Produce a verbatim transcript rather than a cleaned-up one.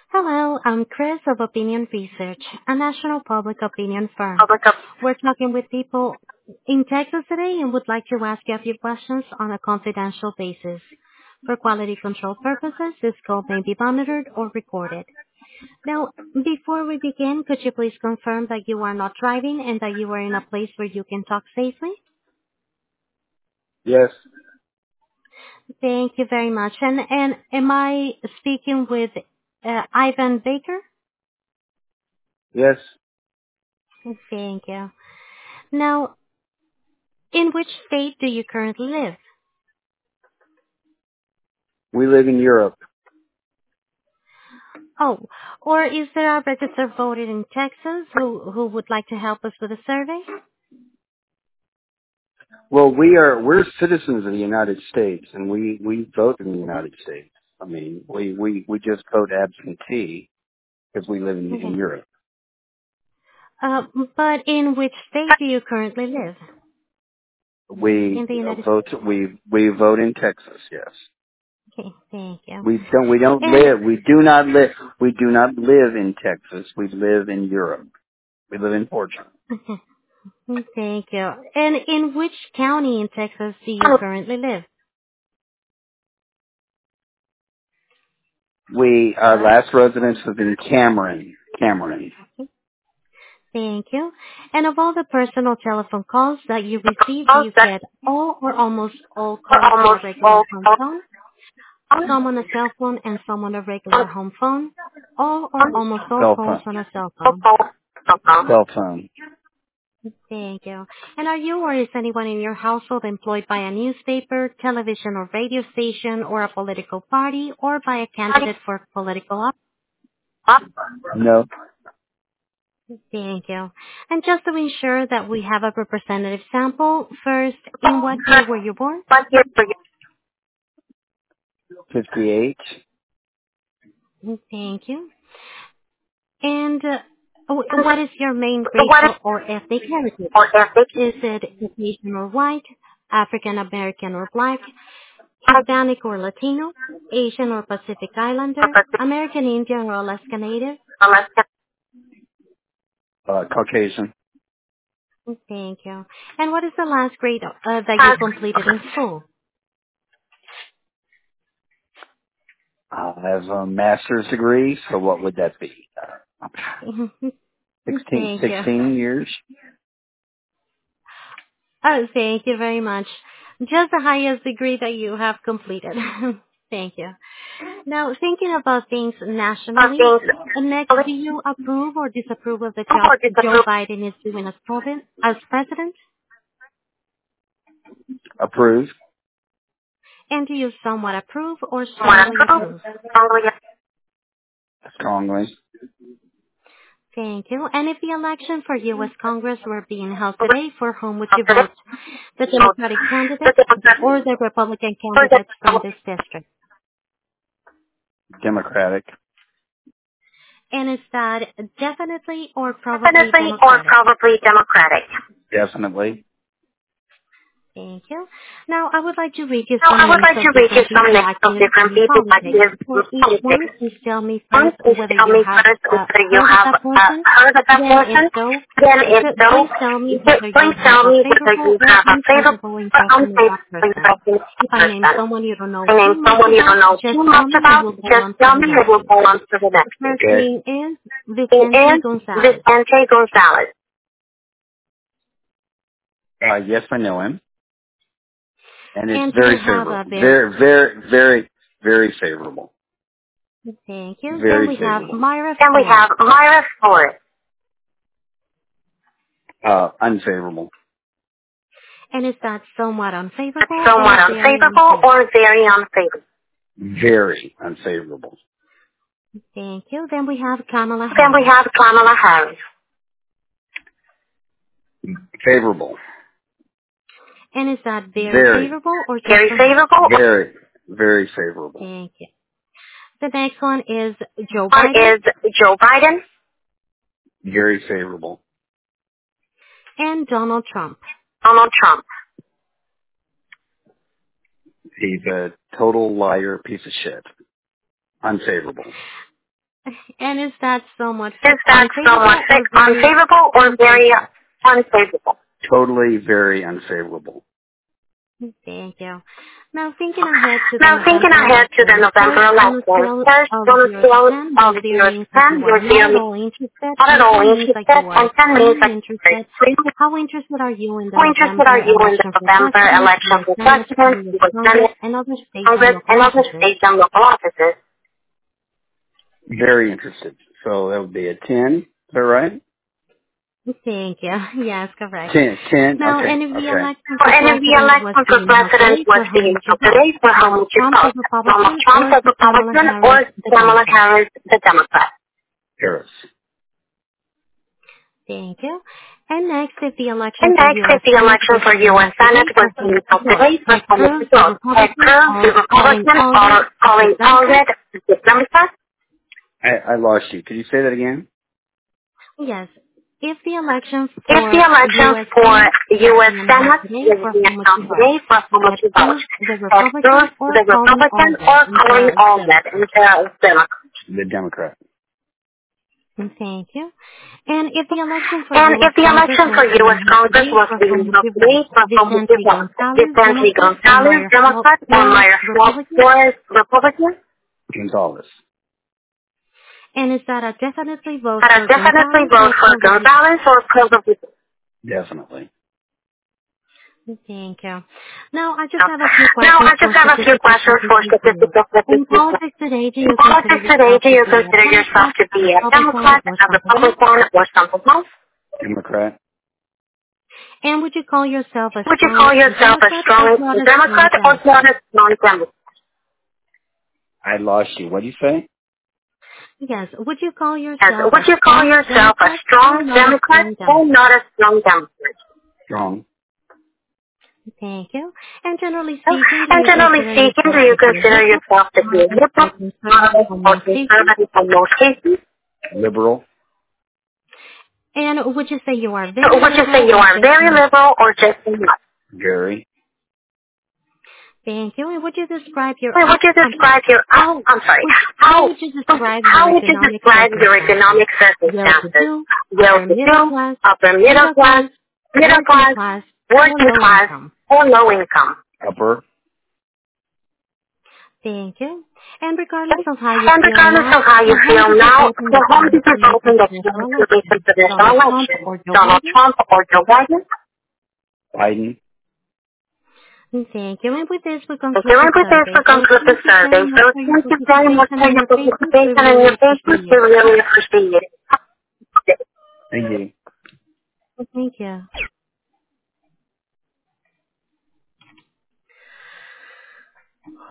Hello, I'm Chris of Opinion Research, a national public opinion firm. Public up. We're talking with people in Texas today and would like to ask you a few questions on a confidential basis. For quality control purposes, this call may be monitored or recorded. Now, before we begin, could you please confirm that you are not driving and that you are in a place where you can talk safely? Yes. Thank you very much. And, and am I speaking with uh, Ivan Baker? Yes. Thank you. Now, in which state do you currently live? We live in Europe. Oh, or is there a registered voter in Texas who, who would like to help us with a survey? Well, we are, we're citizens of the United States and we, we vote in the United States. I mean, we, we, we just vote absentee because we live in, in Okay. Europe. Uh, but in which state do you currently live? We In the United vote, we, we vote in Texas, yes. States. Okay, thank you. We don't, we don't And, live, we do not live, we do not live in Texas. We live in Europe. We live in Portugal. thank you. And in which county in Texas do you currently live? We, our last residence was in Cameron, Cameron. Thank you. And of all the personal telephone calls that you receive, do you get all or almost all calls on a regular home phone? Some on a cell phone and some on a regular home phone? All or almost all Cell calls phone. on a cell phone? Cell phone. Thank you. And are you or is anyone in your household employed by a newspaper, television or radio station or a political party or by a candidate for political office? No. Thank you. And just to ensure that we have a representative sample, first, in what year were you born? fifty-eight. Thank you. And uh, wh- what is your main racial or ethnic heritage? Is it Asian or white, African American or black, Hispanic or Latino, Asian or Pacific Islander, American Indian or Alaska Native? Uh, Caucasian. Thank you. And what is the last grade uh, that you completed in school? I have a master's degree, so what would that be? Uh, sixteen, Thank you. sixteen years? Oh, thank you very much. Just the highest degree that you have completed. Thank you. Now, thinking about things nationally, uh, next, do you approve or disapprove of the job Joe Biden is doing as president? As president? Approved. And do you somewhat approve or strongly approve? Strongly. Thank you. And if the election for U S Congress were being held today, for whom would you vote? The Democratic candidate or the Republican candidates from this district? Democratic. And is that definitely or probably Definitely or Democratic? probably Democratic. Definitely. Thank you. Now, I would like to read you Now, some I would names like of to read you different some people names of active different in people politics. active For in each one, politics. please tell me One, first please whether tell you me have first uh, whether you heard of have that uh, person. heard of that Then, if person. so, Then if p- so, please tell me whether you please have tell a me whether favorable you or have a favorable unfavorable or impression of that unfavorable person. impression of If I that name person. someone you don't know I name too much someone you don't about, know just too tell much me and about, we'll go just on to tell the me next and we'll one. go on to the next. First Okay. name is He Vicente is Gonzalez. Vicente Gonzalez. Uh, yes, I know him. And it's And do very you have favorable. a very, Very, very, very, very favorable. thank you. Then Very we have favorable. Myra Then we Ford. have Myra Ford. Uh, unfavorable. And is that somewhat unfavorable or Somewhat very unfavorable unfavorable? or very unfavorable? Very unfavorable. Thank you. Then we have Kamala Then we Harris. have Kamala Harris. Favorable. And is that very Very. favorable or just Very un- favorable? Very. Very favorable. Thank you. The next one is Joe One Biden is Joe Biden. Very favorable. and Donald Trump. Donald Trump. He's a total liar, piece of shit. Unfavorable. And is that somewhat Is that somewhat unfavorable or very unfavorable? Totally very unfavorable. Thank you. Now thinking ahead to the Now thinking November ahead to the November election, election, first, first on on a the scale of scale ten, of zero zero means to that ten, you are you're not at feeling all interested, not at and all ten means interested, that you are and ten means extremely that interested. you're How interested are you in the how interested November are you in the election for November president, election U S for Senate, president, U S U S Congress, Senate, and other state and Congress, local and other offices? state and local offices? Very interested. So that would be a ten. Is that right? Thank you. Yes, correct. Ten. Ten. Now, Okay. and if the Okay. election For for any of the president was election to for be held president today, was for whom being would you held vote? today, for how Donald would you Trump, the vote? Donald Republican, Trump, or the Kamala Republican, Harris, or the Kamala Democrat? Harris, the Democrat? Harris. Thank you. And next, if the election And for next, U S if the Senate election was for to be U S held Senate today, was for whom being would you held vote? today, for Ted how would Cruz, you the vote? Ted Republican, Cruz, the or Colin Republican, Allred, or the Colin Democrat? Allred, the Democrat? I, I lost you. Could you say that again? Yes. If the election If the for elections U S for Senate was U S being held Senate today, is for being whom would held you vote? today, for how much Ted you vote? Cruz, the Ted Republican, Cruz, or the Colin Republican, Allred, or Colin the Allred, Democrat? the Democrat? The Democrat. Thank you. And if the election for And U S if the Congress election was for to be U S held Congress today, was for being whom would held you vote? today, for how much you Vicente vote? Gonzalez, Vicente Democrat, or Gonzalez, Maya Democrat, or Flores, Maya Republican? Flores, Republican? Gonzalez. And is that a definitely vote But I for definitely Gonzalez vote or for Congress? Gonzalez or President. Definitely. Thank you. Now, I just Now, have a few now, questions I for just have a few statistical questions for purposes for you. statistical In purposes. politics today, do In you consider politics today, yourself do to you be a consider yourself Democrat, to a be a Republican, Democrat, or a something else? Republican, or something else? Democrat. And would you call yourself a Would you strong call yourself a Democrat or strong not a strong Democrat or Democrat? not a strong Democrat? I lost you. What do you say? Yes. Would you call Yes. yourself a Would you call strong yourself a Democrat or strong not a Democrat strong or Democrat? not a strong Democrat? Strong. Thank you. And generally speaking, do And you generally consider speaking, do yourself you to be a consider liberal, yourself to be a moderate, or liberal, conservative moderate, in or most cases? conservative in most cases? Liberal. And would you say you are So very would you say liberal you or are just very not? liberal or just not? Very. Thank you. And would you describe your, Wait, would you I'm sorry, describe your, how, I'm sorry, would, how how, would you describe how your would you economic describe your circumstances? economic circumstances? Well-to-do, upper middle Well-to-do, class, upper middle middle class, class, middle working class, class, or working low class, income? or low income? Upper. Thank you. And regardless of how you And feel regardless now, of how you for whom feel did you now, vote in for the whom did twenty you twenty vote in the presidential twenty twenty election? presidential Donald Trump election? or Joe Donald Biden? Trump or Joe Biden? Biden. Thank you. And with this, we Okay, conclude the and with this, survey. we So conclude the thank you survey. very much So for your thank you very much participation for and your your patience. We participation and really your patience. appreciate We it. really appreciate it. Thank you. Thank you.